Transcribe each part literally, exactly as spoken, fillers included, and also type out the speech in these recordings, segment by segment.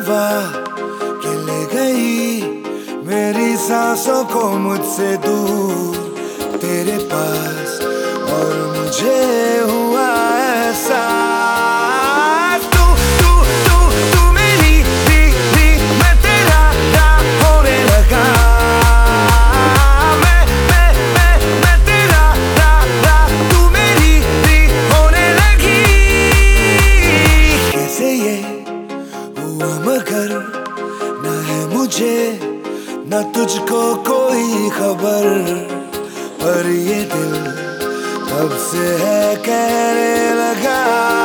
हवा के ले गई मेरी सांसों को मुझसे दूर तेरे पास, और मुझे हुआ ऐसा तू तू तू तू मेरी भी भी मैं तेरा रा होने लगा, मैं मैं मैं मैं तेरा रा रा तू मेरी भी होने लगी। कैसे ये हुआ मगर न है मुझे न तुझको कोई खबर, पर ये दिल तब से है कहने लगा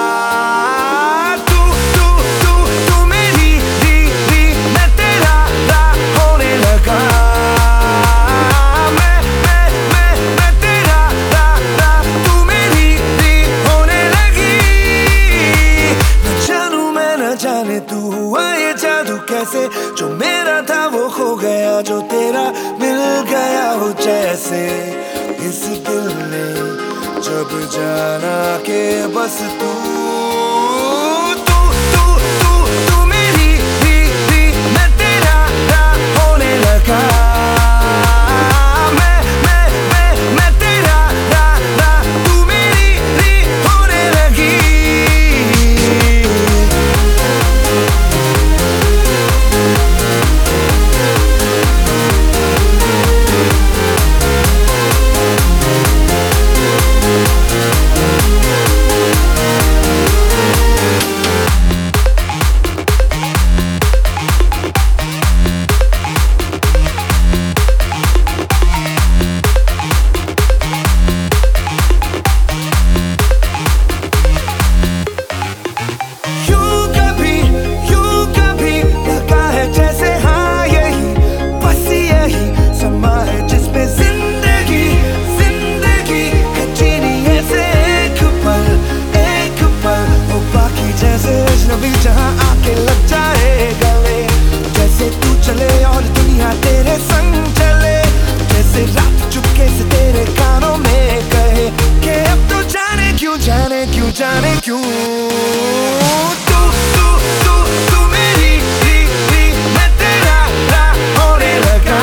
तू तू तू तू मेरी भी भी मैं तेरा रा होने लगा, मैं मैं मैं मैं तेरा रा रा तू मेरी भी होने लगी। न जानू मैं न जाने तू हुआ ये जादू कैसे, जो मेरा था वो खो गया जो तेरा मिल गया हो जैसे। इस दिल ने जब जाना के बस तू तू तू तू तू मेरी भी भी मैं तेरा रा होने लगा, मैं मैं मैं मैं तेरा रा रा तू मेरी भी होने लगी। जहाँ आके लग जाए गले, जैसे तू चले और दुनिया तेरे संग चले, जैसे रात चुपके से तेरे कानों में कहे कि अब तो जाने क्यों जाने क्यों जाने क्यों तू तू तू तू मेरी भी भी मैं तेरा रा होने लगा,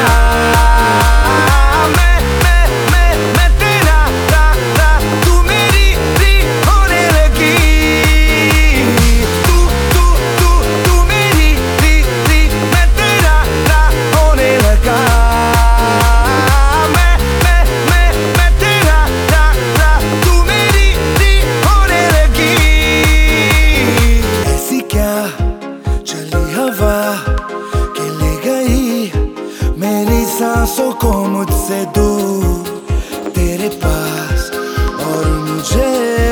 मैं मैं मैं मैं तेरा रा रा तू मेरी भी होने लगी। सांसों को मुझसे दूर तेरे पास, और मुझे